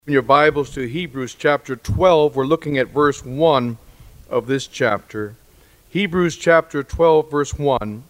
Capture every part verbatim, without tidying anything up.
In your Bibles to Hebrews chapter twelve, we're looking at verse one of this chapter. Hebrews chapter twelve, verse one.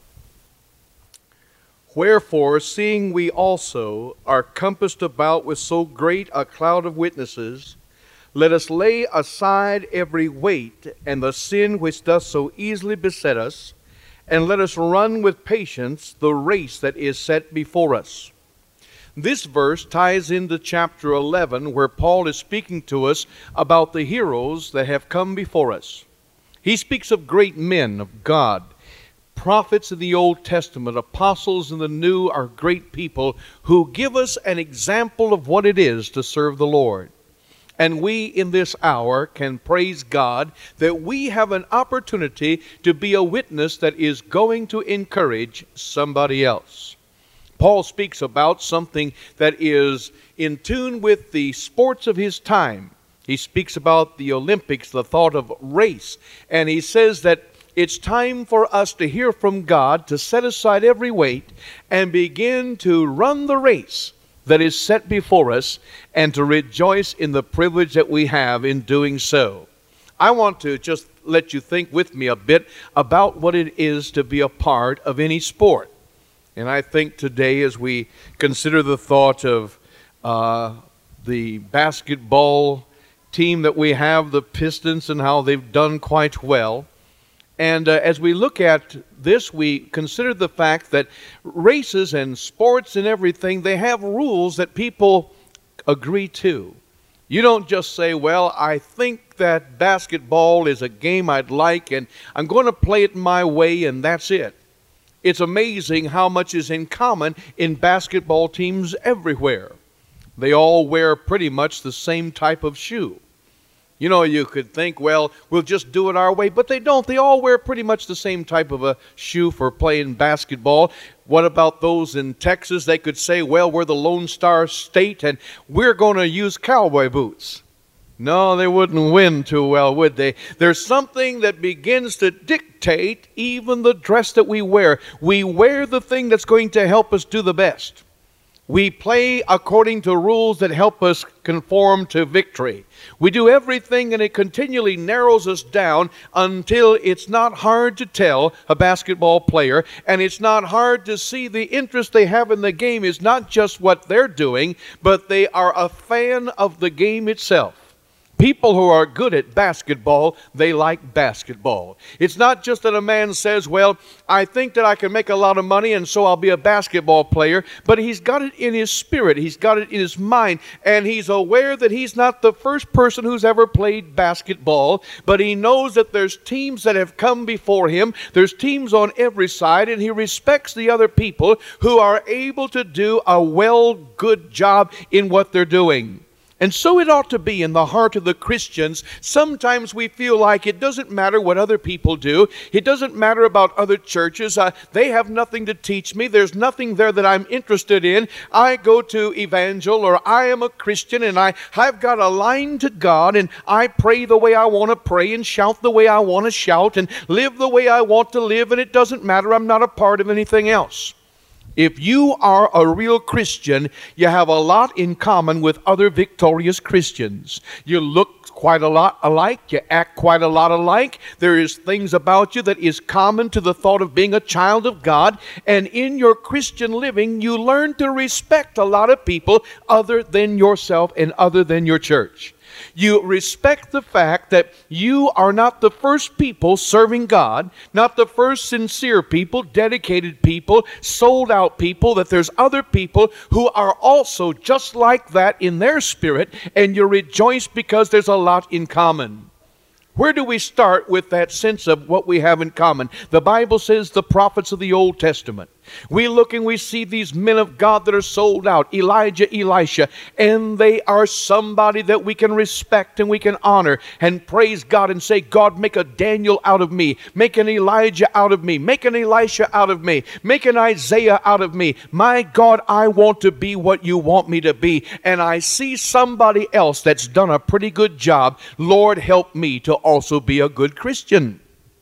Wherefore, seeing we also are compassed about with so great a cloud of witnesses, let us lay aside every weight and the sin which doth so easily beset us, and let us run with patience the race that is set before us. This verse ties into chapter eleven, where Paul is speaking to us about the heroes that have come before us. He speaks of great men of God. Prophets of the Old Testament, apostles in the New are great people who give us an example of what it is to serve the Lord. And we in this hour can praise God that we have an opportunity to be a witness that is going to encourage somebody else. Paul speaks about something that is in tune with the sports of his time. He speaks about the Olympics, the thought of race, and he says that it's time for us to hear from God, to set aside every weight and begin to run the race that is set before us and to rejoice in the privilege that we have in doing so. I want to just let you think with me a bit about what it is to be a part of any sport. And I think today, as we consider the thought of uh, the basketball team that we have, the Pistons, and how they've done quite well, and uh, as we look at this, we consider the fact that races and sports and everything, they have rules that people agree to. You don't just say, well, I think that basketball is a game I'd like, and I'm going to play it my way, and that's it. It's amazing how much is in common in basketball teams everywhere. They all wear pretty much the same type of shoe. You know, you could think, well, we'll just do it our way, but they don't. They all wear pretty much the same type of a shoe for playing basketball. What about those in Texas? They could say, well, we're the Lone Star State, and we're going to use cowboy boots. No, they wouldn't win too well, would they? There's something that begins to dictate even the dress that we wear. We wear the thing that's going to help us do the best. We play according to rules that help us conform to victory. We do everything, and it continually narrows us down until it's not hard to tell a basketball player, and it's not hard to see the interest they have in the game is not just what they're doing, but they are a fan of the game itself. People who are good at basketball, they like basketball. It's not just that a man says, well, I think that I can make a lot of money and so I'll be a basketball player, but he's got it in his spirit, he's got it in his mind, and he's aware that he's not the first person who's ever played basketball, but he knows that there's teams that have come before him, there's teams on every side, and he respects the other people who are able to do a well, good job in what they're doing. And so it ought to be in the heart of the Christians. Sometimes we feel like it doesn't matter what other people do. It doesn't matter about other churches. Uh, they have nothing to teach me. There's nothing there that I'm interested in. I go to Evangel, or I am a Christian, and I, I've got a line to God, and I pray the way I want to pray, and shout the way I want to shout, and live the way I want to live, and it doesn't matter. I'm not a part of anything else. If you are a real Christian, you have a lot in common with other victorious Christians. You look quite a lot alike. You act quite a lot alike. There is things about you that is common to the thought of being a child of God. And in your Christian living, you learn to respect a lot of people other than yourself and other than your church. You respect the fact that you are not the first people serving God, not the first sincere people, dedicated people, sold out people, that there's other people who are also just like that in their spirit, and you rejoice because there's a lot in common. Where do we start with that sense of what we have in common? The Bible says the prophets of the Old Testament. We look and we see these men of God that are sold out, Elijah, Elisha, and they are somebody that we can respect and we can honor and praise God and say, God, make a Daniel out of me, make an Elijah out of me, make an Elisha out of me, make an Isaiah out of me. My God, I want to be what you want me to be, and I see somebody else that's done a pretty good job. Lord, help me to also be a good Christian.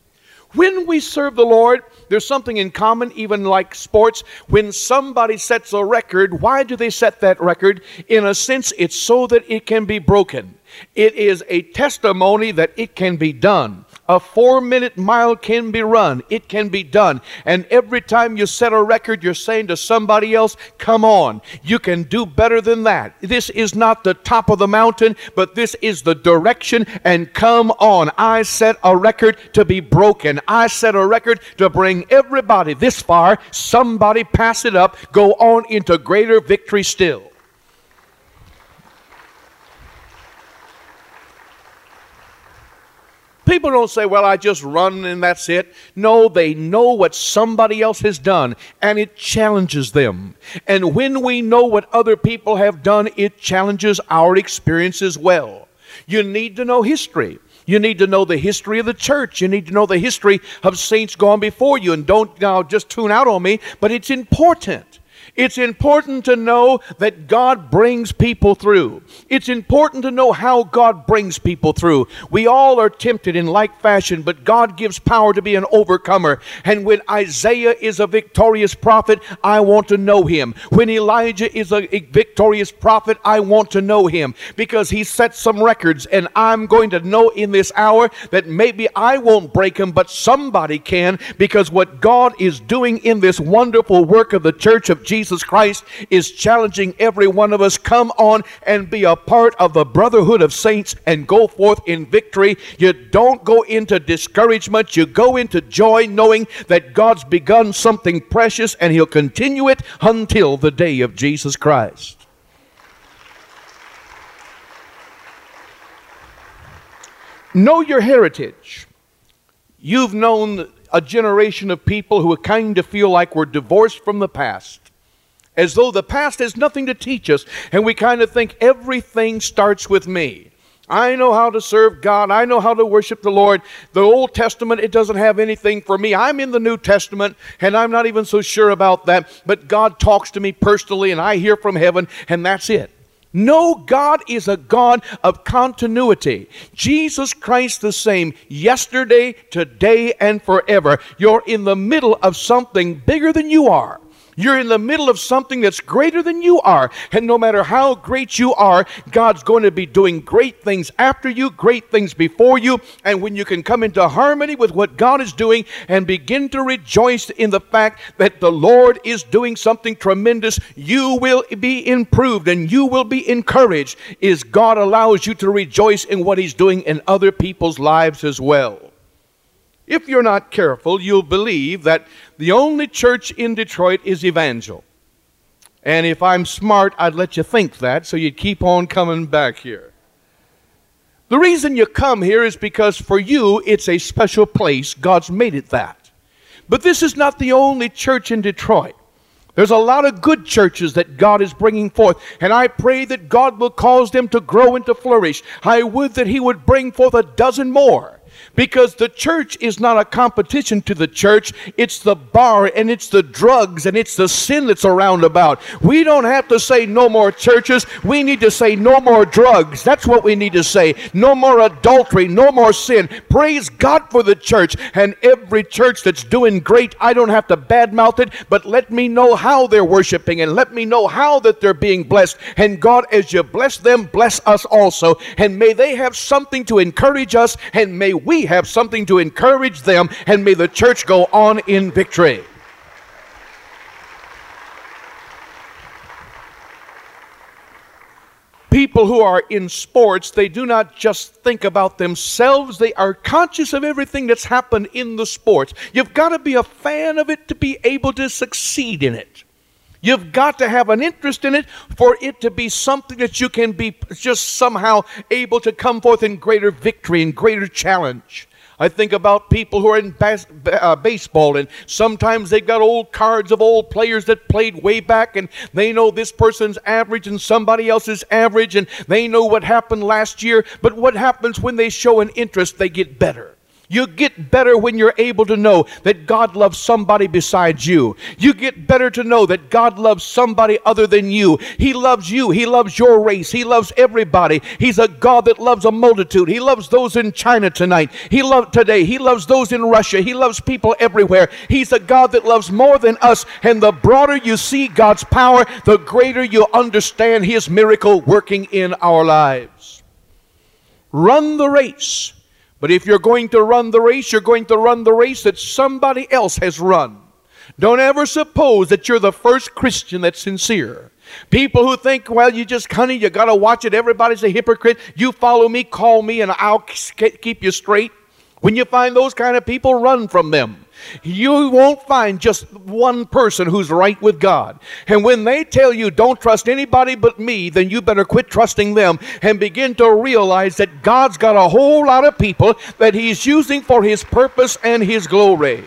When we serve the Lord, there's something in common, even like sports. When somebody sets a record, why do they set that record? In a sense, it's so that it can be broken. It is a testimony that it can be done. A four-minute mile can be run. It can be done. And every time you set a record, you're saying to somebody else, come on, you can do better than that. This is not the top of the mountain, but this is the direction, and come on. I set a record to be broken. I set a record to bring everybody this far. Somebody pass it up. Go on into greater victory still. People don't say, well, I just run and that's it. No, they know what somebody else has done, and it challenges them. And when we know what other people have done, it challenges our experience as well. You need to know history. You need to know the history of the church. You need to know the history of saints gone before you. And don't now just tune out on me, but it's important. It's important to know that God brings people through. It's important to know how God brings people through. We all are tempted in like fashion, but God gives power to be an overcomer. And when Isaiah is a victorious prophet, I want to know him. When Elijah is a victorious prophet, I want to know him, because he set some records, and I'm going to know in this hour that maybe I won't break them, but somebody can, because what God is doing in this wonderful work of the church of Jesus Jesus Christ is challenging every one of us. Come on and be a part of the brotherhood of saints and go forth in victory. You don't go into discouragement. You go into joy, knowing that God's begun something precious and he'll continue it until the day of Jesus Christ. Know your heritage. You've known a generation of people who kind of feel like we're divorced from the past, as though the past has nothing to teach us, and we kind of think everything starts with me. I know how to serve God. I know how to worship the Lord. The Old Testament, it doesn't have anything for me. I'm in the New Testament, and I'm not even so sure about that, but God talks to me personally, and I hear from heaven, and that's it. No, God is a God of continuity. Jesus Christ the same yesterday, today, and forever. You're in the middle of something bigger than you are. You're in the middle of something that's greater than you are. And no matter how great you are, God's going to be doing great things after you, great things before you. And when you can come into harmony with what God is doing and begin to rejoice in the fact that the Lord is doing something tremendous, you will be improved and you will be encouraged as God allows you to rejoice in what he's doing in other people's lives as well. If you're not careful, you'll believe that the only church in Detroit is Evangel. And if I'm smart, I'd let you think that, so you'd keep on coming back here. The reason you come here is because for you, it's a special place. God's made it that. But this is not the only church in Detroit. There's a lot of good churches that God is bringing forth, and I pray that God will cause them to grow and to flourish. I would that he would bring forth a dozen more. Because the church is not a competition to the church. It's the bar, and it's the drugs, and it's the sin that's around about. We don't have to say no more churches. We need to say no more drugs. That's what we need to say. No more adultery, no more sin. Praise God for the church. And every church that's doing great, I don't have to badmouth it, but let me know how they're worshiping, and let me know how that they're being blessed. And God, as you bless them, bless us also. And may they have something to encourage us, and may we have something to encourage them, and may the church go on in victory. People who are in sports, they do not just think about themselves. They are conscious of everything that's happened in the sports. You've got to be a fan of it to be able to succeed in it. You've got to have an interest in it for it to be something that you can be just somehow able to come forth in greater victory and greater challenge. I think about people who are in bas- uh, baseball, and sometimes they've got old cards of old players that played way back, and they know this person's average and somebody else's average, and they know what happened last year. But what happens when they show an interest? They get better. You get better when you're able to know that God loves somebody besides you. You get better to know that God loves somebody other than you. He loves you. He loves your race. He loves everybody. He's a God that loves a multitude. He loves those in China tonight. He loves today. He loves those in Russia. He loves people everywhere. He's a God that loves more than us. And the broader you see God's power, the greater you understand His miracle working in our lives. Run the race. But if you're going to run the race, you're going to run the race that somebody else has run. Don't ever suppose that you're the first Christian that's sincere. People who think, well, you just, honey, you got to watch it. Everybody's a hypocrite. You follow me, call me, and I'll keep you straight. When you find those kind of people, run from them. You won't find just one person who's right with God. And when they tell you don't trust anybody but me, then you better quit trusting them and begin to realize that God's got a whole lot of people that He's using for His purpose and His glory.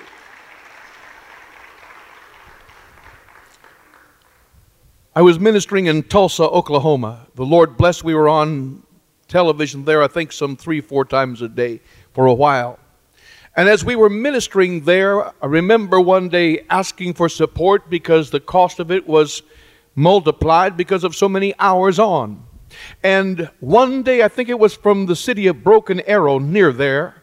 I was ministering in Tulsa, Oklahoma. The Lord bless, we were on television there, I think some three, four times a day for a while. And as we were ministering there, I remember one day asking for support because the cost of it was multiplied because of so many hours on. And one day, I think it was from the city of Broken Arrow near there,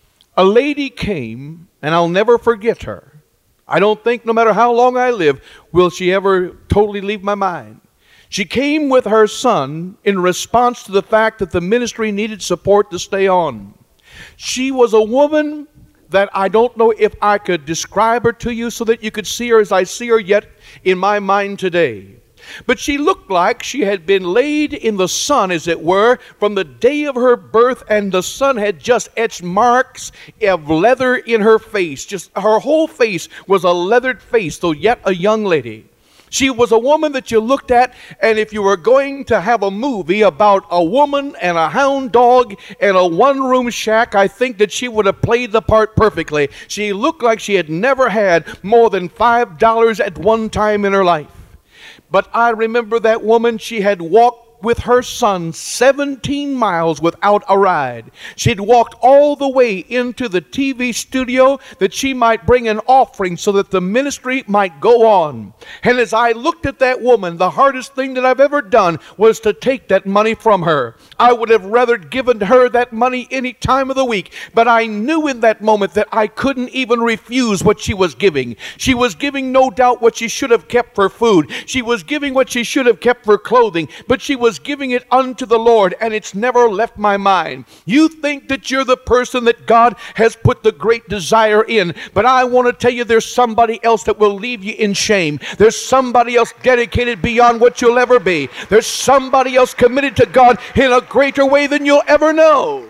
a lady came, and I'll never forget her. I don't think no matter how long I live will she ever totally leave my mind. She came with her son in response to the fact that the ministry needed support to stay on. She was a woman that I don't know if I could describe her to you so that you could see her as I see her yet in my mind today. But she looked like she had been laid in the sun, as it were, from the day of her birth, and the sun had just etched marks of leather in her face. Just her whole face was a leathered face, though yet a young lady. She was a woman that you looked at, and if you were going to have a movie about a woman and a hound dog and a one-room shack, I think that she would have played the part perfectly. She looked like she had never had more than five dollars at one time in her life. But I remember that woman, she had walked with her son seventeen miles without a ride. She'd walked all the way into the T V studio that she might bring an offering so that the ministry might go on. And as I looked at that woman, the hardest thing that I've ever done was to take that money from her. I would have rather given her that money any time of the week, but I knew in that moment that I couldn't even refuse what she was giving. She was giving no doubt what she should have kept for food. She was giving what she should have kept for clothing, but she was giving it unto the Lord, and it's never left my mind. You think that you're the person that God has put the great desire in, but I want to tell you there's somebody else that will leave you in shame. There's somebody else dedicated beyond what you'll ever be. There's somebody else committed to God in a greater way than you'll ever know.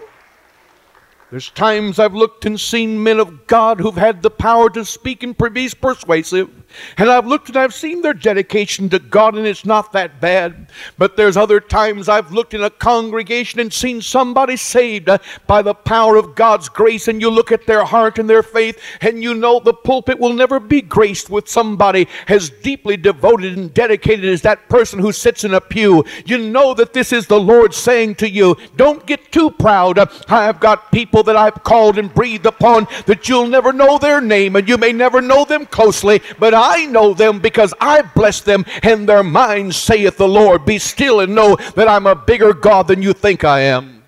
There's times I've looked and seen men of God who've had the power to speak and be persuasive. And I've looked and I've seen their dedication to God, and it's not that bad. But there's other times I've looked in a congregation and seen somebody saved uh, by the power of God's grace, and you look at their heart and their faith, and you know the pulpit will never be graced with somebody as deeply devoted and dedicated as that person who sits in a pew. You know that this is the Lord saying to you, don't get too proud. Uh, I've got people that I've called and breathed upon that you'll never know their name, and you may never know them closely, but I know them because I bless them, and their minds saith the Lord. Be still and know that I'm a bigger God than you think I am.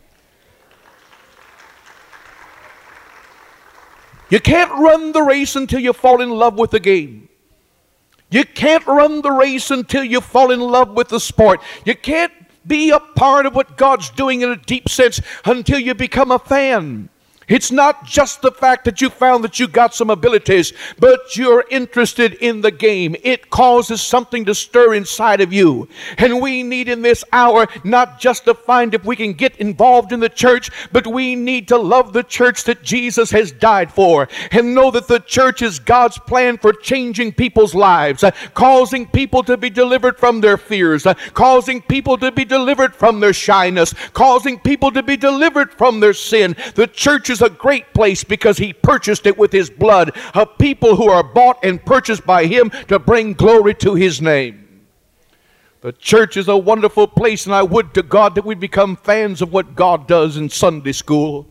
You can't run the race until you fall in love with the game. You can't run the race until you fall in love with the sport. You can't be a part of what God's doing in a deep sense until you become a fan. It's not just the fact that you found that you got some abilities, but you're interested in the game. It causes something to stir inside of you. And we need in this hour not just to find if we can get involved in the church, but we need to love the church that Jesus has died for, and know that the church is God's plan for changing people's lives, uh, causing people to be delivered from their fears, uh, causing people to be delivered from their shyness, causing people to be delivered from their sin. The church is a great place because He purchased it with His blood, of people who are bought and purchased by Him to bring glory to His name. The church is a wonderful place, and I would to God that we become fans of what God does in Sunday school,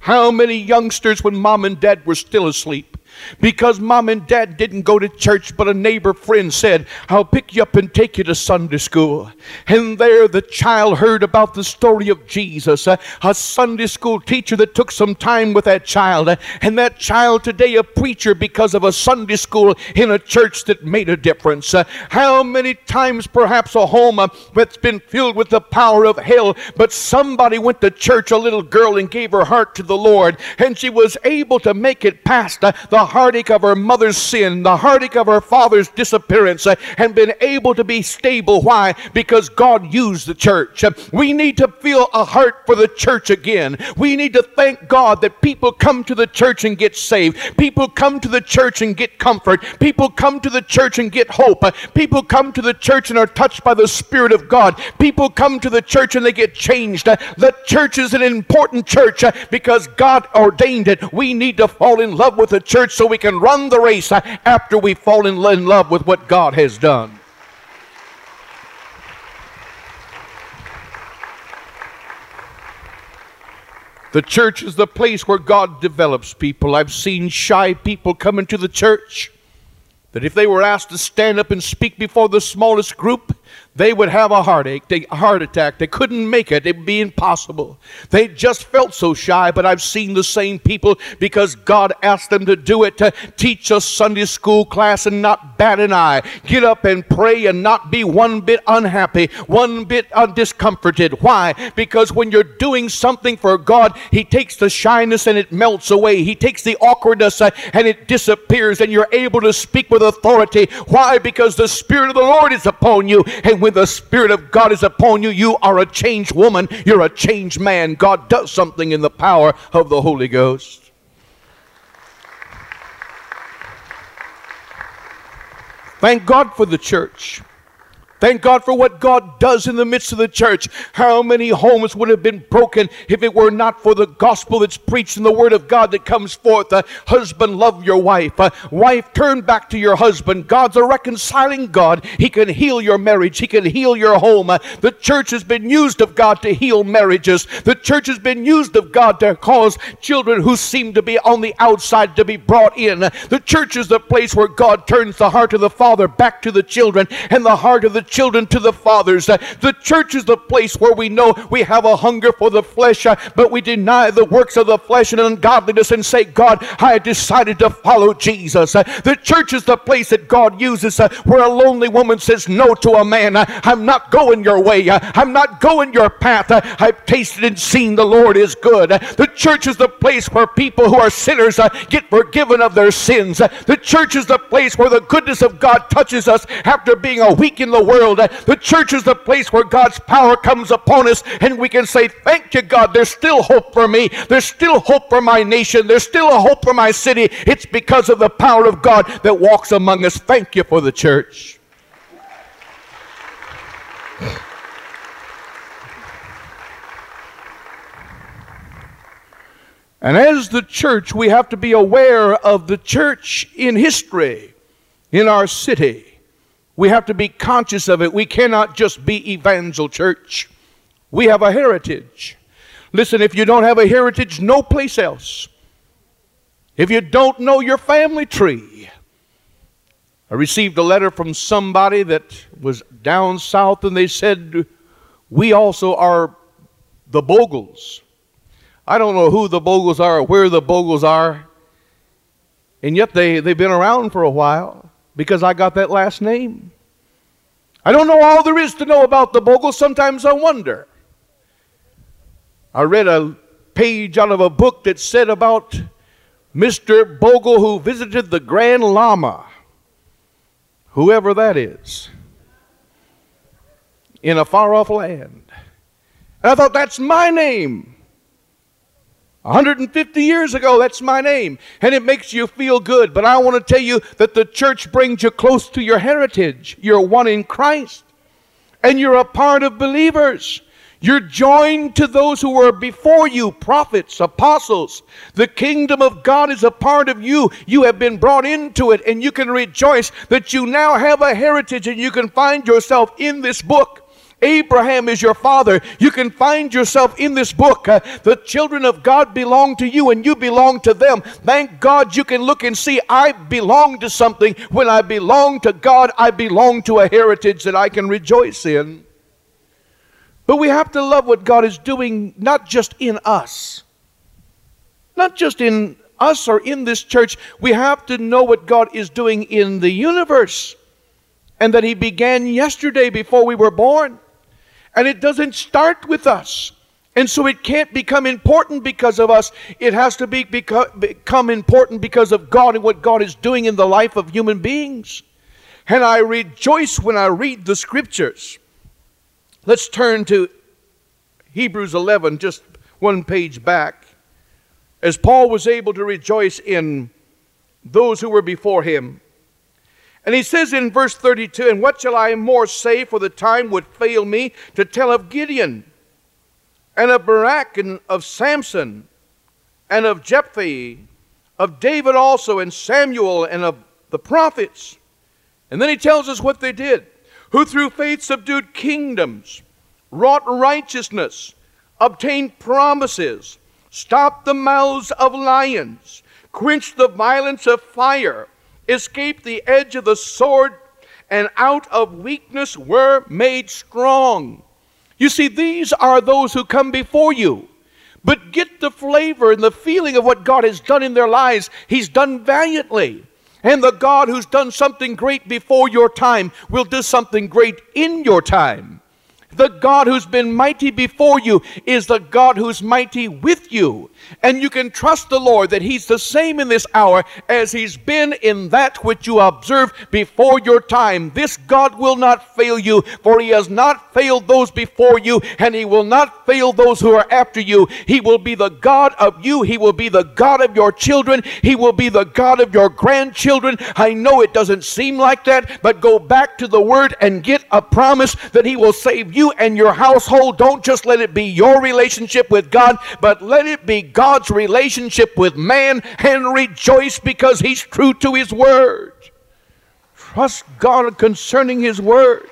How many youngsters, when mom and dad were still asleep, because mom and dad didn't go to church, but a neighbor friend said, I'll pick you up and take you to Sunday school. And there the child heard about the story of Jesus, a, a Sunday school teacher that took some time with that child. And that child today a preacher because of a Sunday school in a church that made a difference. Uh, how many times perhaps a home uh, that's been filled with the power of hell, but somebody went to church, a little girl, and gave her heart to the Lord, and she was able to make it past uh, the heartache of her mother's sin, the heartache of her father's disappearance, uh, and been able to be stable. Why? Because God used the church. Uh, we need to feel a heart for the church again. We need to thank God that people come to the church and get saved. People come to the church and get comfort. People come to the church and get hope. Uh, people come to the church and are touched by the Spirit of God. People come to the church and they get changed. Uh, the church is an important church uh, because God ordained it. We need to fall in love with the church so we can run the race uh, after we fall in love with what God has done. The church is the place where God develops people. I've seen shy people come into the church that if they were asked to stand up and speak before the smallest group, they would have a heartache, a heart attack. They couldn't make it. It would be impossible. They just felt so shy, but I've seen the same people because God asked them to do it, to teach a Sunday school class and not bat an eye. Get up and pray and not be one bit unhappy, one bit discomforted. Why? Because when you're doing something for God, He takes the shyness and it melts away. He takes the awkwardness uh, and it disappears, and you're able to speak with authority. Why? Because the Spirit of the Lord is upon you. And when the Spirit of God is upon you, you are a changed woman. You're a changed man. God does something in the power of the Holy Ghost. Thank God for the church. Thank God for what God does in the midst of the church. How many homes would have been broken if it were not for the gospel that's preached in the Word of God that comes forth? Uh, husband, love your wife. Uh, wife, turn back to your husband. God's a reconciling God. He can heal your marriage. He can heal your home. Uh, the church has been used of God to heal marriages. The church has been used of God to cause children who seem to be on the outside to be brought in. Uh, the church is the place where God turns the heart of the father back to the children and the heart of the children to the fathers. Uh, the church is the place where we know we have a hunger for the flesh, uh, but we deny the works of the flesh and ungodliness and say, God, I decided to follow Jesus. Uh, the church is the place that God uses uh, where a lonely woman says no to a man. Uh, I'm not going your way. Uh, I'm not going your path. Uh, I've tasted and seen the Lord is good. Uh, the church is the place where people who are sinners uh, get forgiven of their sins. Uh, the church is the place where the goodness of God touches us after being a week in the world. The church is the place where God's power comes upon us and we can say, thank you, God, there's still hope for me. There's still hope for my nation. There's still a hope for my city. It's because of the power of God that walks among us. Thank you for the church. And as the church, we have to be aware of the church in history, in our city. We have to be conscious of it. We cannot just be evangel church. We have a heritage. Listen, if you don't have a heritage, no place else. If you don't know your family tree. I received a letter from somebody that was down south and they said, we also are the Bogles. I don't know who the Bogles are or where the Bogles are. And yet they, they've been around for a while. Because I got that last name. I don't know all there is to know about the Bogles. Sometimes I wonder. I read a page out of a book that said about Mister Bogle who visited the Grand Lama, whoever that is, in a far-off land. And I thought, that's my name. one hundred fifty years ago, that's my name. And it makes you feel good. But I want to tell you that the church brings you close to your heritage. You're one in Christ. And you're a part of believers. You're joined to those who were before you, prophets, apostles. The kingdom of God is a part of you. You have been brought into it. And you can rejoice that you now have a heritage and you can find yourself in this book. Abraham is your father. You can find yourself in this book. Uh, the children of God belong to you and you belong to them. Thank God you can look and see I belong to something. When I belong to God, I belong to a heritage that I can rejoice in. But we have to love what God is doing, not just in us. Not just in us or in this church. We have to know what God is doing in the universe. And that He began yesterday before we were born. And it doesn't start with us. And so it can't become important because of us. It has to be beco- become important because of God and what God is doing in the life of human beings. And I rejoice when I read the Scriptures. Let's turn to Hebrews eleven, just one page back. As Paul was able to rejoice in those who were before him. And he says in verse thirty-two, and what shall I more say, for the time would fail me to tell of Gideon, and of Barak, and of Samson, and of Jephthah, of David also, and Samuel, and of the prophets. And then he tells us what they did. Who through faith subdued kingdoms, wrought righteousness, obtained promises, stopped the mouths of lions, quenched the violence of fire, escaped the edge of the sword, and out of weakness were made strong. You see, these are those who come before you. But get the flavor and the feeling of what God has done in their lives. He's done valiantly. And the God who's done something great before your time will do something great in your time. The God who's been mighty before you is the God who's mighty with you. And you can trust the Lord that He's the same in this hour as He's been in that which you observed before your time. This God will not fail you, for He has not failed those before you, and He will not fail those who are after you. He will be the God of you. He will be the God of your children. He will be the God of your grandchildren. I know it doesn't seem like that, but go back to the Word and get a promise that He will save you and your household. Don't just let it be your relationship with God, but let it be God's relationship with man, and rejoice because He's true to His Word. Trust God concerning His Word.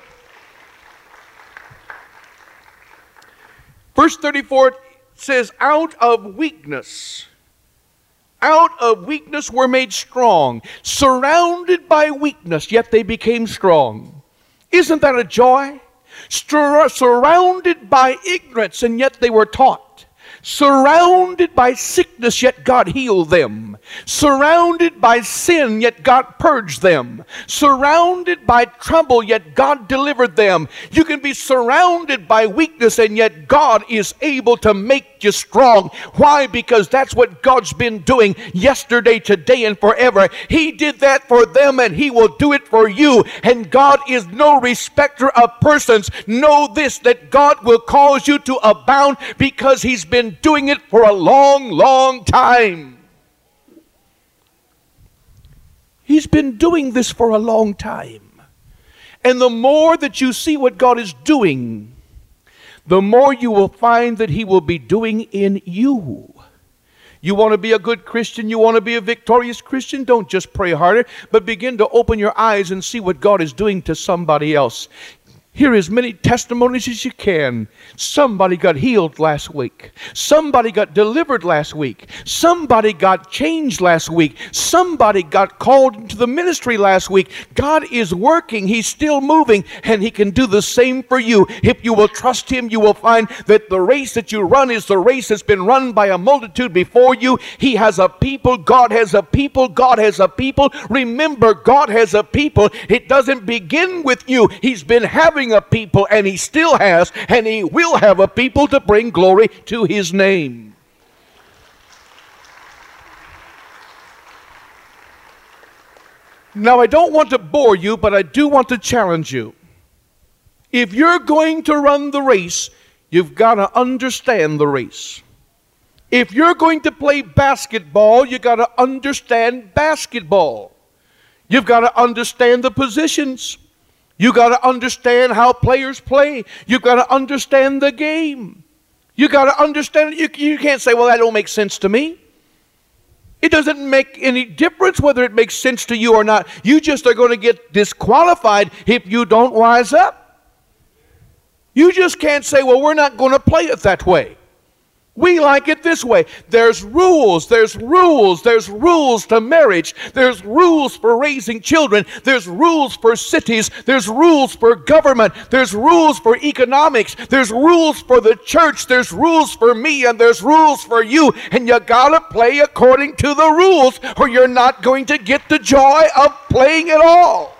Verse thirty-four says, out of weakness, out of weakness were made strong. Surrounded by weakness, yet they became strong. Isn't that a joy? Sur- surrounded by ignorance, and yet they were taught. Surrounded by sickness, yet God healed them. Surrounded by sin, yet God purged them. Surrounded by trouble, yet God delivered them. You can be surrounded by weakness, and yet God is able to make you strong. Why? Because that's what God's been doing yesterday, today, and forever. He did that for them, and He will do it for you. And God is no respecter of persons. Know this, that God will cause you to abound because He's been doing it for a long, long time. He's been doing this for a long time. And the more that you see what God is doing, the more you will find that He will be doing in you. You want to be a good Christian, you want to be a victorious Christian, don't just pray harder, but begin to open your eyes and see what God is doing to somebody else. Hear as many testimonies as you can. Somebody got healed last week. Somebody got delivered last week. Somebody got changed last week. Somebody got called into the ministry last week. God is working. He's still moving, and He can do the same for you. If you will trust Him, you will find that the race that you run is the race that's been run by a multitude before you. He has a people. God has a people. God has a people. Remember, God has a people. It doesn't begin with you. He's been having a people, and He still has, and He will have a people to bring glory to His name. Now, I don't want to bore you, but I do want to challenge you. If you're going to run the race, you've got to understand the race. If you're going to play basketball, you've got to understand basketball. You've got to understand the positions. You've got to understand how players play. You've got to understand the game. You've got to understand. You, you can't say, well, that don't make sense to me. It doesn't make any difference whether it makes sense to you or not. You just are going to get disqualified if you don't wise up. You just can't say, well, we're not going to play it that way. We like it this way. There's rules, there's rules, there's rules to marriage. There's rules for raising children. There's rules for cities. There's rules for government. There's rules for economics. There's rules for the church. There's rules for me, and there's rules for you. And you gotta play according to the rules, or you're not going to get the joy of playing at all.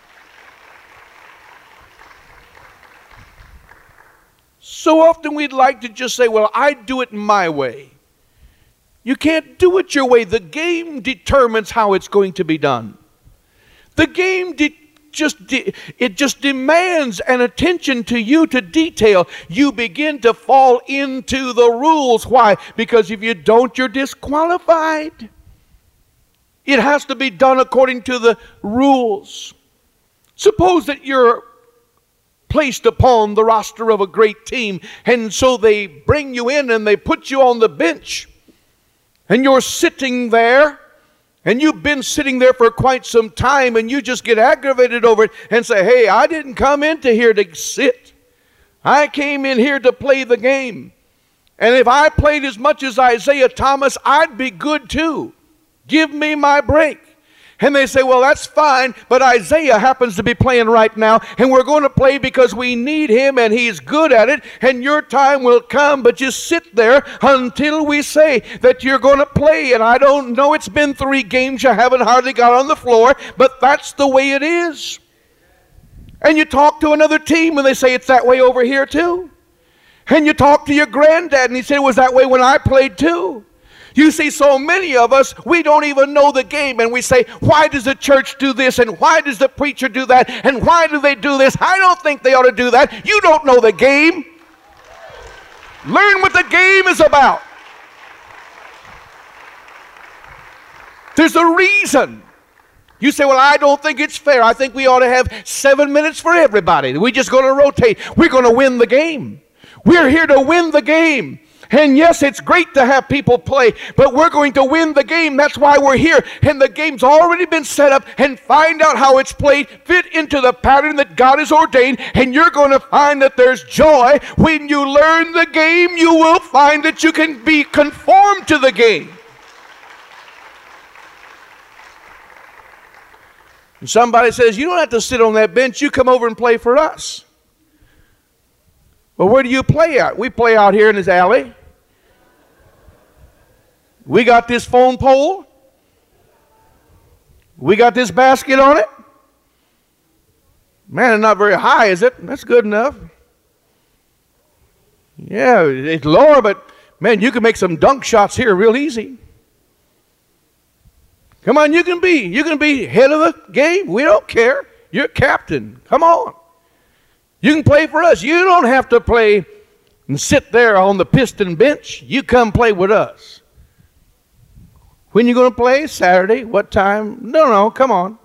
So often we'd like to just say, well, I do it my way. You can't do it your way. The game determines how it's going to be done. The game de just de it just demands an attention to you to detail. You begin to fall into the rules. Why? Because if you don't, you're disqualified. It has to be done according to the rules. Suppose that you're placed upon the roster of a great team, and so they bring you in and they put you on the bench, and you're sitting there, and you've been sitting there for quite some time, and you just get aggravated over it and say, hey, I didn't come into here to sit. I came in here to play the game. And if I played as much as Isaiah Thomas, I'd be good too. Give me my break. And they say, well, that's fine, but Isaiah happens to be playing right now, and we're going to play because we need him, and he's good at it, and your time will come, but just sit there until we say that you're going to play. And I don't know, it's been three games, you haven't hardly got on the floor, but that's the way it is. And you talk to another team, and they say it's that way over here too. And you talk to your granddad, and he said it was that way when I played too. You see, so many of us, we don't even know the game, and we say, why does the church do this, and why does the preacher do that, and why do they do this? I don't think they ought to do that. You don't know the game. Learn what the game is about. There's a reason. You say, well, I don't think it's fair. I think we ought to have seven minutes for everybody. We're just going to rotate. We're going to win the game. We're here to win the game. And yes, it's great to have people play, but we're going to win the game. That's why we're here. And the game's already been set up, and find out how it's played, fit into the pattern that God has ordained, and you're going to find that there's joy. When you learn the game, you will find that you can be conformed to the game. And somebody says, you don't have to sit on that bench. You come over and play for us. Well, where do you play at? We play out here in this alley. We got this phone pole. We got this basket on it. Man, it's not very high, is it? That's good enough. Yeah, it's lower, but man, you can make some dunk shots here real easy. Come on, you can be, you can be head of the game. We don't care. You're captain. Come on. You can play for us. You don't have to play and sit there on the piston bench. You come play with us. When you going to play? Saturday. What time? No, no, come on.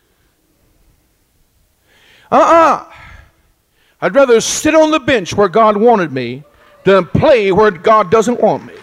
Uh-uh. I'd rather sit on the bench where God wanted me than play where God doesn't want me.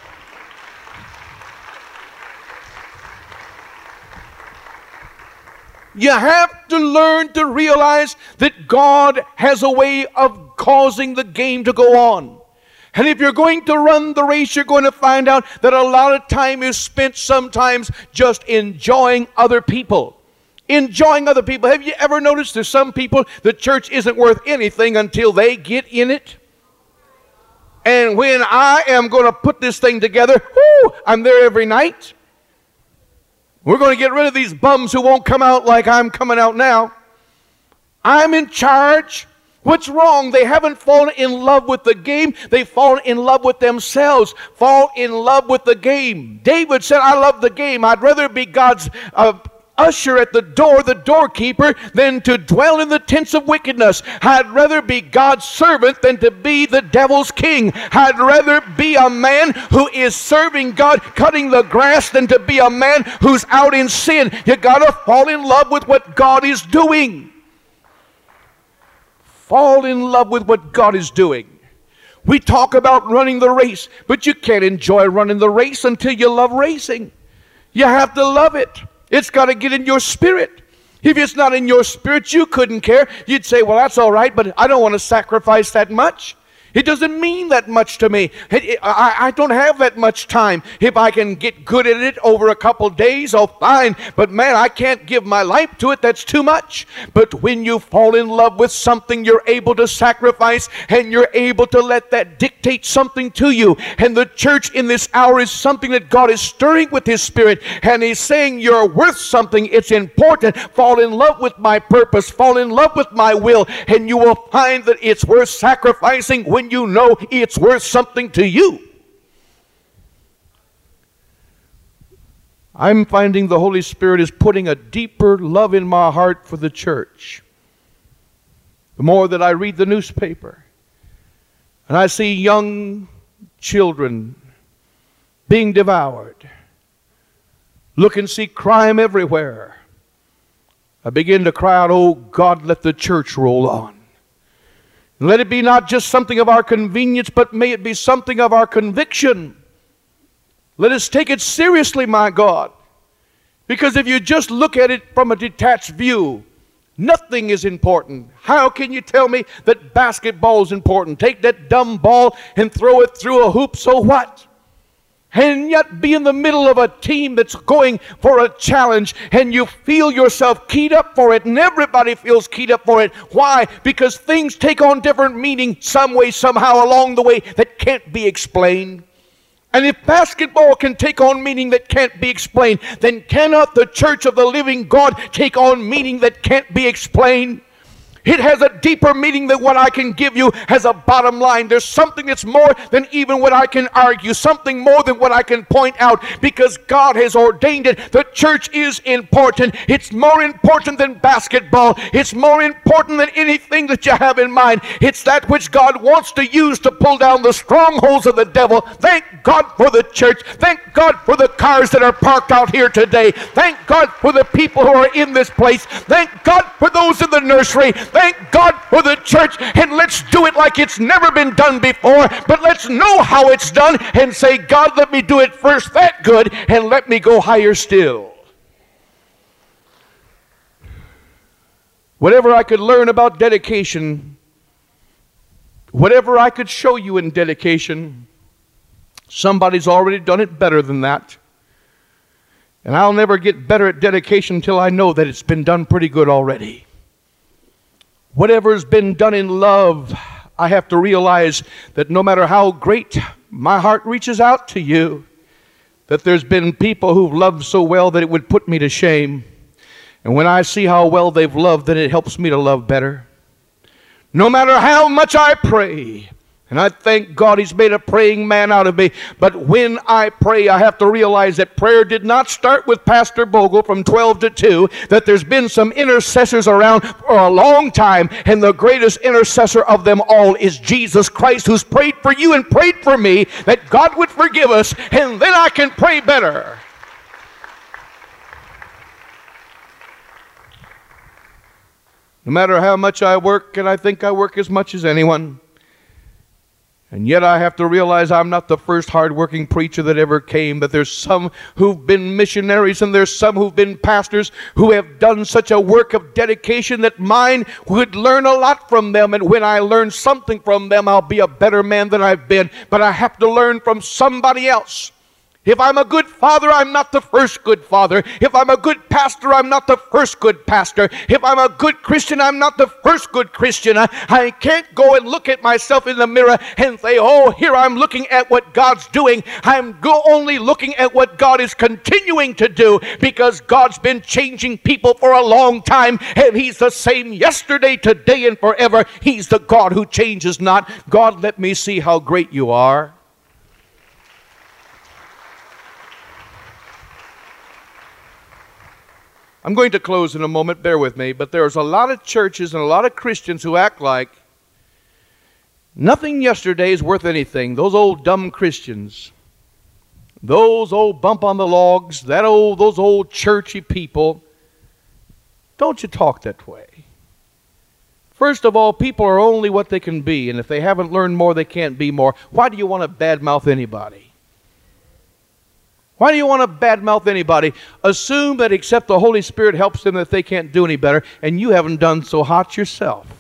You have to learn to realize that God has a way of causing the game to go on. And if you're going to run the race, you're going to find out that a lot of time is spent sometimes just enjoying other people. Enjoying other people. Have you ever noticed there's some people, the church isn't worth anything until they get in it? And when I am going to put this thing together, whoo, I'm there every night. We're going to get rid of these bums who won't come out like I'm coming out now. I'm in charge. What's wrong? They haven't fallen in love with the game. They've fallen in love with themselves. Fall in love with the game. David said, I love the game. I'd rather be God's uh, usher at the door, the doorkeeper, than to dwell in the tents of wickedness. I'd rather be God's servant than to be the devil's king. I'd rather be a man who is serving God, cutting the grass, than to be a man who's out in sin. You got to fall in love with what God is doing. Fall in love with what God is doing. We talk about running the race, but you can't enjoy running the race until you love racing. You have to love it. It's got to get in your spirit. If it's not in your spirit, you couldn't care. You'd say, well, that's all right, but I don't want to sacrifice that much. It doesn't mean that much to me. It, it, I, I don't have that much time. If I can get good at it over a couple days, oh, fine. But man, I can't give my life to it. That's too much. But when you fall in love with something, you're able to sacrifice, and you're able to let that dictate something to you. And the church in this hour is something that God is stirring with His Spirit. And He's saying you're worth something. It's important. Fall in love with my purpose. Fall in love with my will. And you will find that it's worth sacrificing when you know it's worth something to you. I'm finding the Holy Spirit is putting a deeper love in my heart for the church. The more that I read the newspaper and I see young children being devoured, look and see crime everywhere, I begin to cry out, oh God, let the church roll on. Let it be not just something of our convenience, but may it be something of our conviction. Let us take it seriously, my God. Because if you just look at it from a detached view, nothing is important. How can you tell me that basketball is important? Take that dumb ball and throw it through a hoop, so what? And yet be in the middle of a team that's going for a challenge, and you feel yourself keyed up for it, and everybody feels keyed up for it. Why? Because things take on different meaning some way, somehow along the way that can't be explained. And if basketball can take on meaning that can't be explained, then cannot the church of the living God take on meaning that can't be explained? It has a deeper meaning than what I can give you as a bottom line. There's something that's more than even what I can argue, something more than what I can point out, because God has ordained it. The church is important. It's more important than basketball. It's more important than anything that you have in mind. It's that which God wants to use to pull down the strongholds of the devil. Thank God for the church. Thank God for the cars that are parked out here today. Thank God for the people who are in this place. Thank God for those in the nursery. Thank God for the church, and let's do it like it's never been done before, but let's know how it's done and say, God, let me do it first that good, and let me go higher still. Whatever I could learn about dedication, whatever I could show you in dedication, somebody's already done it better than that. And I'll never get better at dedication until I know that it's been done pretty good already. Whatever's been done in love, I have to realize that no matter how great my heart reaches out to you, that there's been people who've loved so well that it would put me to shame. And when I see how well they've loved, then it helps me to love better. No matter how much I pray, and I thank God He's made a praying man out of me. But when I pray, I have to realize that prayer did not start with Pastor Bogle from twelve to two, that there's been some intercessors around for a long time, and the greatest intercessor of them all is Jesus Christ, who's prayed for you and prayed for me, that God would forgive us, and then I can pray better. No matter how much I work, and I think I work as much as anyone, and yet I have to realize I'm not the first hard-working preacher that ever came, that there's some who've been missionaries and there's some who've been pastors who have done such a work of dedication that mine would learn a lot from them. And when I learn something from them, I'll be a better man than I've been. But I have to learn from somebody else. If I'm a good father, I'm not the first good father. If I'm a good pastor, I'm not the first good pastor. If I'm a good Christian, I'm not the first good Christian. I, I can't go and look at myself in the mirror and say, oh, here I'm looking at what God's doing. I'm go only looking at what God is continuing to do, because God's been changing people for a long time, and He's the same yesterday, today, and forever. He's the God who changes not. God, let me see how great you are. I'm going to close in a moment, bear with me, but there's a lot of churches and a lot of Christians who act like nothing yesterday is worth anything. Those old dumb Christians, those old bump on the logs, that old, those old churchy people. Don't you talk that way. First of all, people are only what they can be, and if they haven't learned more, they can't be more. Why do you want to badmouth anybody? Why do you want to badmouth anybody? Assume that except the Holy Spirit helps them that they can't do any better, and you haven't done so hot yourself.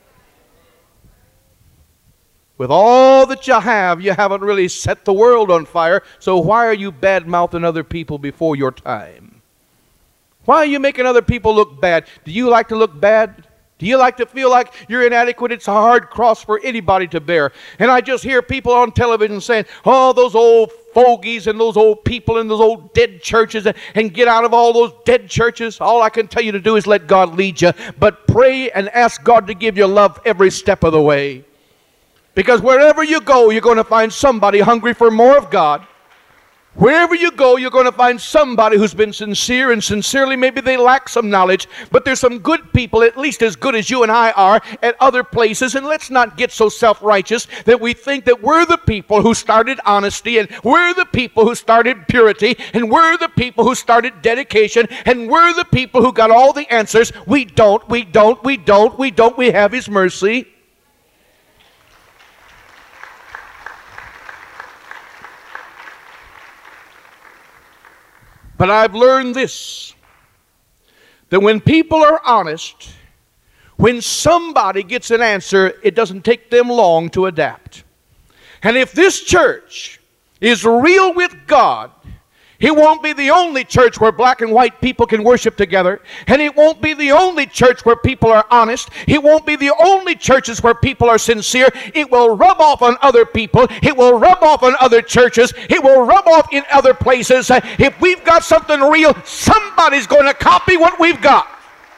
With all that you have, you haven't really set the world on fire, so why are you bad-mouthing other people before your time? Why are you making other people look bad? Do you like to look bad? Do you like to feel like you're inadequate? It's a hard cross for anybody to bear. And I just hear people on television saying, oh, those old fogies and those old people in those old dead churches, and, and get out of all those dead churches. All I can tell you to do is let God lead you, but pray and ask God to give you love every step of the way. Because wherever you go, you're going to find somebody hungry for more of God. Wherever you go, you're going to find somebody who's been sincere, and sincerely maybe they lack some knowledge, but there's some good people, at least as good as you and I are, at other places. And let's not get so self-righteous that we think that we're the people who started honesty, and we're the people who started purity, and we're the people who started dedication, and we're the people who got all the answers. We don't, we don't, we don't, we don't. We have His mercy. But I've learned this, that when people are honest, when somebody gets an answer, it doesn't take them long to adapt. And if this church is real with God, it won't be the only church where black and white people can worship together. And it won't be the only church where people are honest. It won't be the only churches where people are sincere. It will rub off on other people. It will rub off on other churches. It will rub off in other places. If we've got something real, somebody's going to copy what we've got.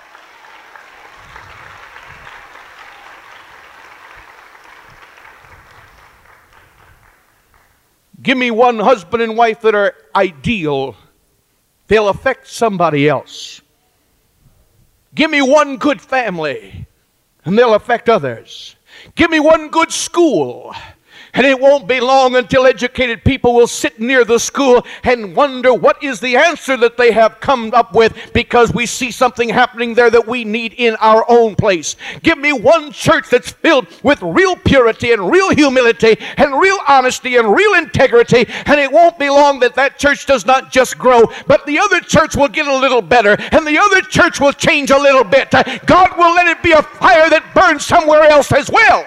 Give me one husband and wife that are ideal. They'll affect somebody else. Give me one good family, and they'll affect others. Give me one good school, and it won't be long until educated people will sit near the school and wonder what is the answer that they have come up with, because we see something happening there that we need in our own place. Give me one church that's filled with real purity and real humility and real honesty and real integrity, and it won't be long that that church does not just grow, but the other church will get a little better, and the other church will change a little bit. God will let it be a fire that burns somewhere else as well.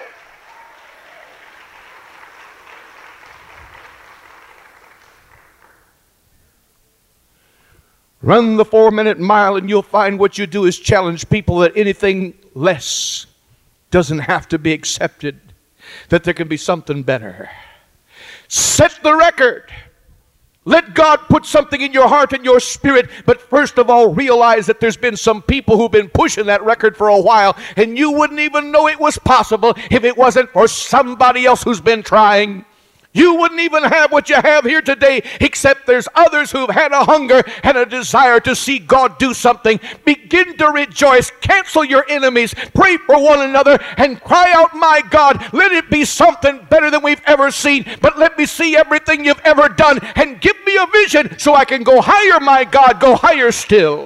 Run the four-minute mile, and you'll find what you do is challenge people that anything less doesn't have to be accepted, that there can be something better. Set the record. Let God put something in your heart and your spirit, but first of all, realize that there's been some people who've been pushing that record for a while, and you wouldn't even know it was possible if it wasn't for somebody else who's been trying. You wouldn't even have what you have here today, except there's others who've had a hunger and a desire to see God do something. Begin to rejoice. Cancel your enemies. Pray for one another and cry out, my God, let it be something better than we've ever seen. But let me see everything you've ever done, and give me a vision so I can go higher, my God, go higher still.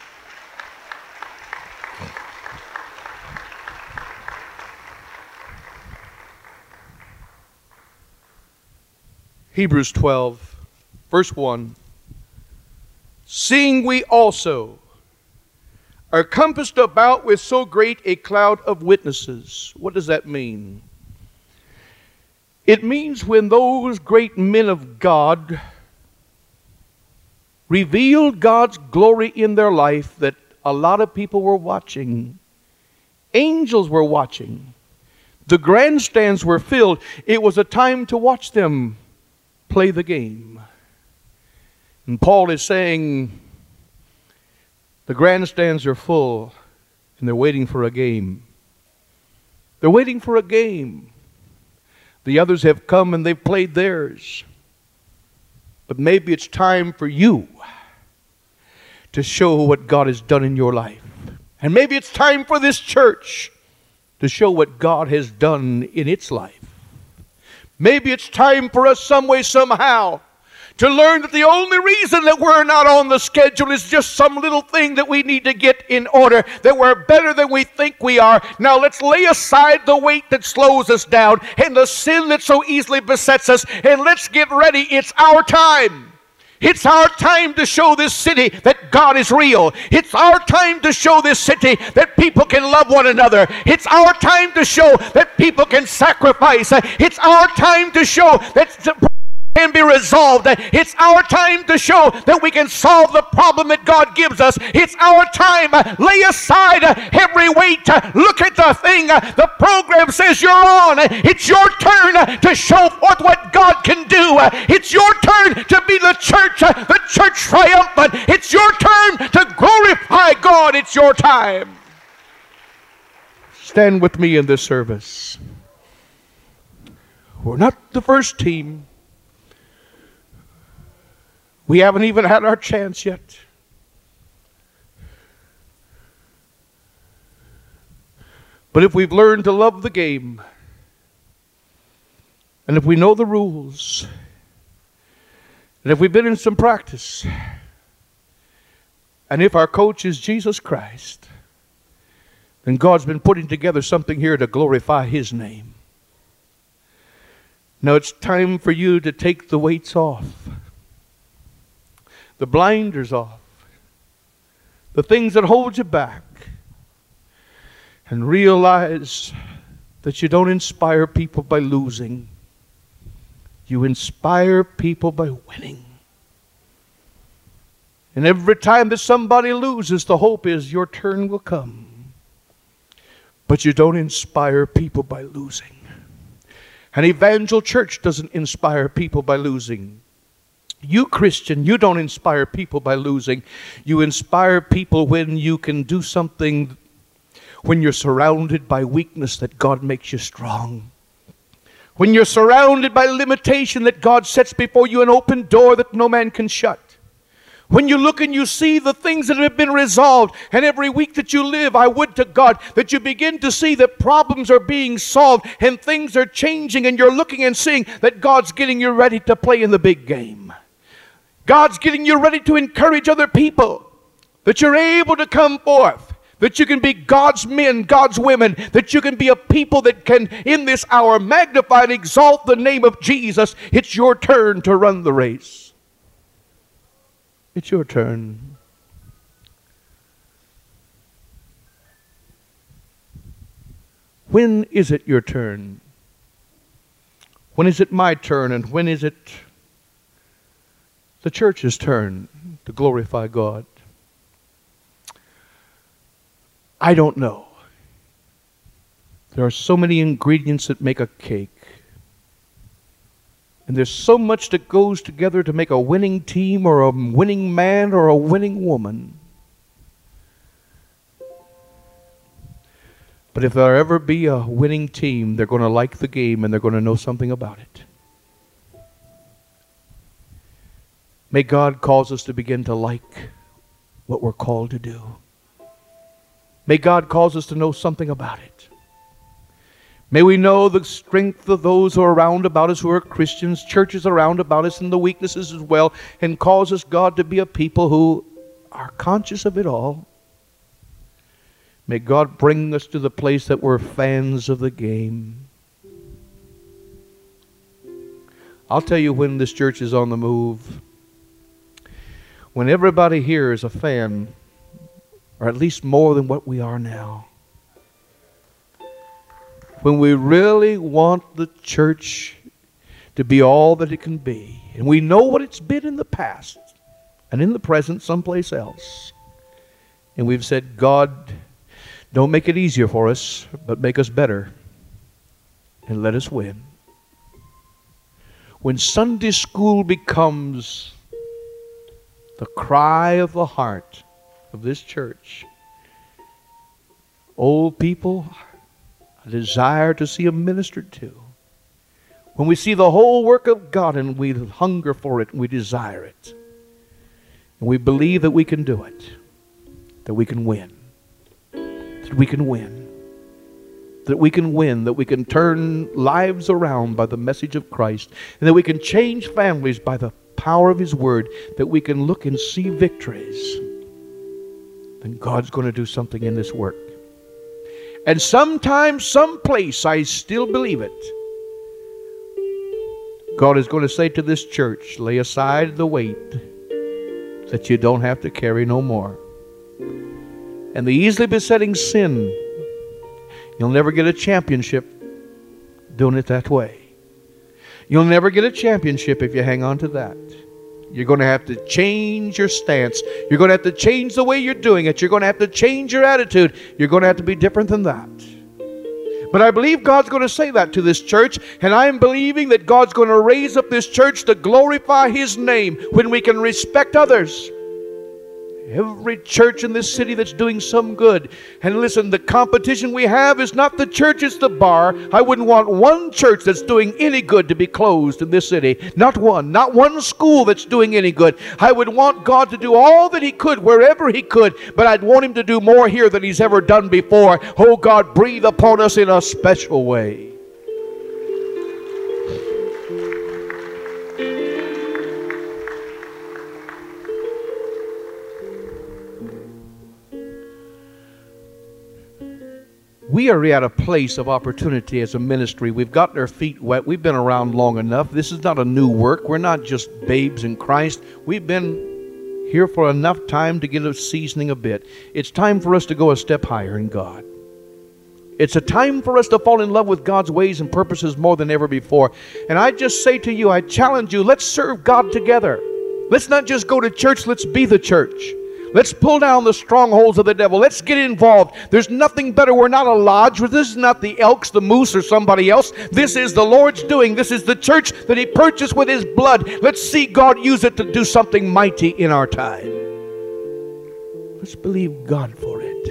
Hebrews twelve, verse one. Seeing we also are compassed about with so great a cloud of witnesses. What does that mean? It means when those great men of God revealed God's glory in their life, that a lot of people were watching. Angels were watching. The grandstands were filled. It was a time to watch them play the game. And Paul is saying the grandstands are full, and they're waiting for a game. They're waiting for a game. The others have come and they've played theirs. But maybe it's time for you to show what God has done in your life. And maybe it's time for this church to show what God has done in its life. Maybe it's time for us some way, somehow, to learn that the only reason that we're not on the schedule is just some little thing that we need to get in order, that we're better than we think we are. Now let's lay aside the weight that slows us down and the sin that so easily besets us, and let's get ready. It's our time. It's our time to show this city that God is real. It's our time to show this city that people can love one another. It's our time to show that people can sacrifice. It's our time to show that can be resolved. It's our time to show that we can solve the problem that God gives us. It's our time. Lay aside every weight. Look at the thing. The program says you're on. It's your turn to show forth what God can do. It's your turn to be the church, the church triumphant. It's your turn to glorify God. It's your time. Stand with me in this service. We're not the first team. We haven't even had our chance yet. But if we've learned to love the game, and if we know the rules, and if we've been in some practice, and if our coach is Jesus Christ, then God's been putting together something here to glorify His name. Now it's time for you to take the weights off. The blinders off, the things that hold you back, and realize that you don't inspire people by losing. You inspire people by winning. And every time that somebody loses, the hope is your turn will come. But you don't inspire people by losing. An evangel church doesn't inspire people by losing. You, Christian, you don't inspire people by losing. You inspire people when you can do something, when you're surrounded by weakness that God makes you strong. When you're surrounded by limitation that God sets before you, an open door that no man can shut. When you look and you see the things that have been resolved, and every week that you live, I would to God that you begin to see that problems are being solved and things are changing, and you're looking and seeing that God's getting you ready to play in the big game. God's getting you ready to encourage other people, that you're able to come forth, that you can be God's men, God's women, that you can be a people that can, in this hour, magnify and exalt the name of Jesus. It's your turn to run the race. It's your turn. When is it your turn? When is it my turn? And when is it the church's turn to glorify God? I don't know. There are so many ingredients that make a cake. And there's so much that goes together to make a winning team or a winning man or a winning woman. But if there ever be a winning team, they're going to like the game and they're going to know something about it. May God cause us to begin to like what we're called to do. May God cause us to know something about it. May we know the strength of those who are around about us who are Christians, churches around about us, and the weaknesses as well, and cause us, God, to be a people who are conscious of it all. May God bring us to the place that we're fans of the game. I'll tell you when this church is on the move. When everybody here is a fan, or at least more than what we are now. When we really want the church to be all that it can be, and we know what it's been in the past and in the present someplace else, and we've said, God, don't make it easier for us, but make us better and let us win. When Sunday school becomes the cry of the heart of this church, old people, a desire to see them ministered to. When we see the whole work of God and we hunger for it and we desire it, and we believe that we can do it, that we can win, that we can win, that we can win, that we can turn lives around by the message of Christ, and that we can change families by the power of His Word, that we can look and see victories, then God's going to do something in this work. And sometime, someplace, I still believe it, God is going to say to this church, lay aside the weight that you don't have to carry no more. And the easily besetting sin, you'll never get a championship doing it that way. You'll never get a championship if you hang on to that. You're going to have to change your stance. You're going to have to change the way you're doing it. You're going to have to change your attitude. You're going to have to be different than that. But I believe God's going to say that to this church, and I'm believing that God's going to raise up this church to glorify His name when we can respect others. Every church in this city that's doing some good. And listen, the competition we have is not the church, it's the bar. I wouldn't want one church that's doing any good to be closed in this city. Not one. Not one school that's doing any good. I would want God to do all that He could wherever He could, but I'd want Him to do more here than He's ever done before. Oh God, breathe upon us in a special way. We are at a place of opportunity as a ministry. We've gotten our feet wet. We've been around long enough. This is not a new work. We're not just babes in Christ. We've been here for enough time to get a seasoning a bit. It's time for us to go a step higher in God. It's a time for us to fall in love with God's ways and purposes more than ever before. And I just say to you, I challenge you, let's serve God together. Let's not just go to church, let's be the church. Let's pull down the strongholds of the devil. Let's get involved. There's nothing better. We're not a lodge. This is not the Elks, the Moose, or somebody else. This is the Lord's doing. This is the church that He purchased with His blood. Let's see God use it to do something mighty in our time. Let's believe God for it.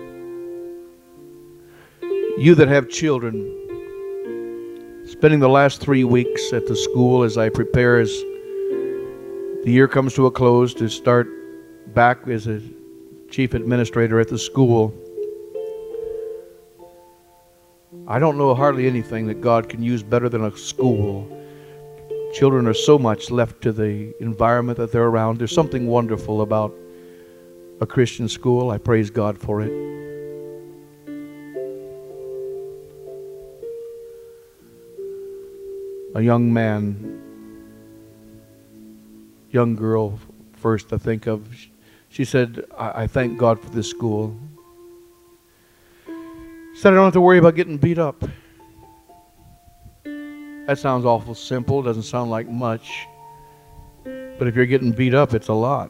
You that have children, spending the last three weeks at the school as I prepare as the year comes to a close to start back as a chief administrator at the school, I don't know hardly anything that God can use better than a school. Children are so much left to the environment that they're around. There's something wonderful about a Christian school. I praise God for it. A young man, young girl first I think of, she said, I, I thank God for this school. She said, I don't have to worry about getting beat up. That sounds awful simple, doesn't sound like much. But if you're getting beat up, it's a lot.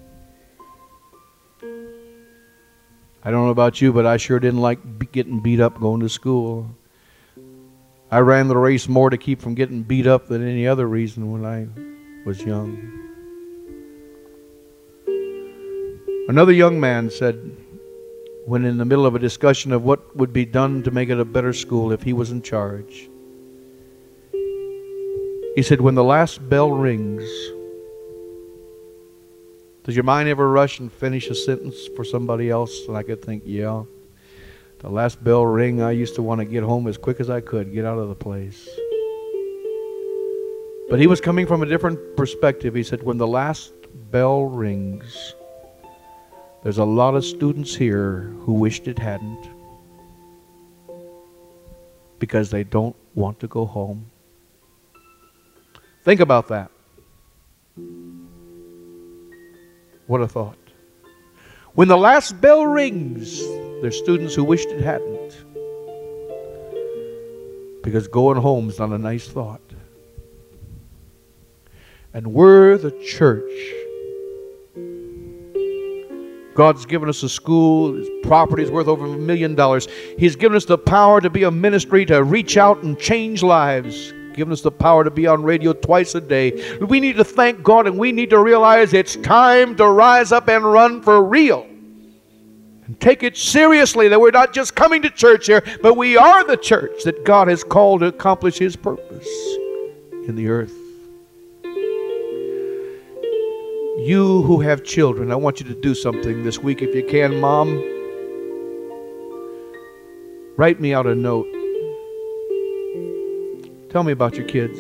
I don't know about you, but I sure didn't like be getting beat up going to school. I ran the race more to keep from getting beat up than any other reason when I was young. Another young man said, when in the middle of a discussion of what would be done to make it a better school if he was in charge, he said, when the last bell rings, does your mind ever rush and finish a sentence for somebody else? And I could think, yeah. The last bell ring, I used to want to get home as quick as I could, get out of the place. But he was coming from a different perspective. He said, when the last bell rings, there's a lot of students here who wished it hadn't, because they don't want to go home. Think about that. What a thought. When the last bell rings, there's students who wished it hadn't, because going home is not a nice thought. And we're the church. God's given us a school. His property is worth over a million dollars. He's given us the power to be a ministry, to reach out and change lives. Given us the power to be on radio twice a day. We need to thank God, and we need to realize it's time to rise up and run for real. And take it seriously that we're not just coming to church here, but we are the church that God has called to accomplish His purpose in the earth. You who have children, I want you to do something this week if you can, Mom. Write me out a note. Tell me about your kids,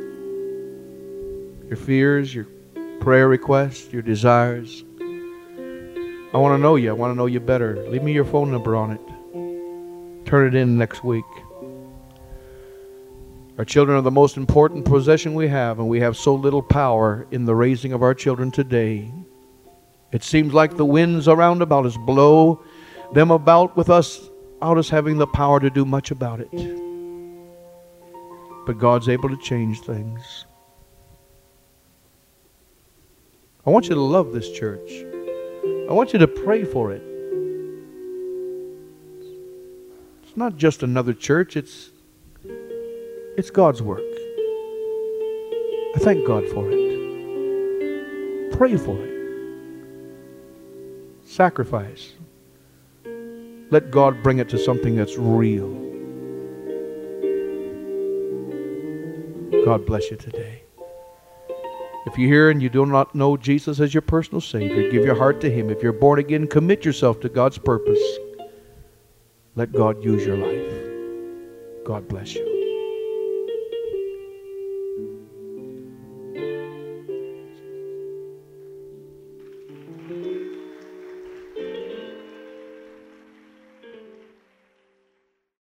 your fears, your prayer requests, your desires. I want to know you. I want to know you better. Leave me your phone number on it. Turn it in next week. Our children are the most important possession we have, and we have so little power in the raising of our children today. It seems like the winds around about us blow them about with us, without us having the power to do much about it. But God's able to change things. I want you to love this church. I want you to pray for it. It's not just another church, it's it's God's work. I thank God for it. Pray for it. Sacrifice. Let God bring it to something that's real. God bless you today. If you're here and you do not know Jesus as your personal Savior, give your heart to Him. If you're born again, commit yourself to God's purpose. Let God use your life. God bless you.